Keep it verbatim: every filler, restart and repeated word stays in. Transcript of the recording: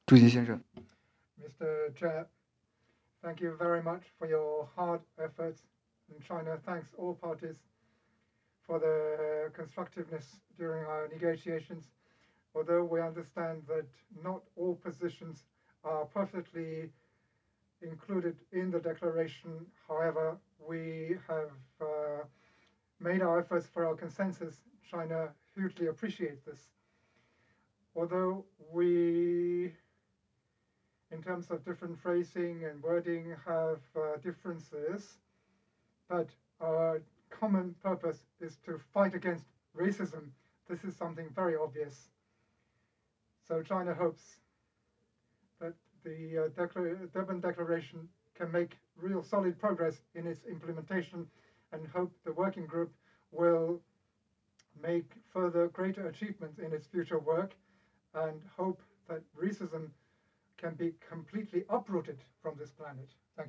主席先生。 Mister Chair, thank you very much for your hard efforts. And China thanks all parties for the constructiveness during our negotiations. Although we understand that not all positions are perfectly included in the declaration, however, we have uh, made our efforts for our consensus. China hugely appreciates this. Although we, in terms of different phrasing and wording, have uh, differences, but our common purpose is to fight against racism. This is something very obvious. So China hopes that the uh, Declar- Durban Declaration can make real solid progress in its implementation, and hope the working group will make further greater achievements in its future work, and hope that racism can be completely uprooted from this planet. Thank you.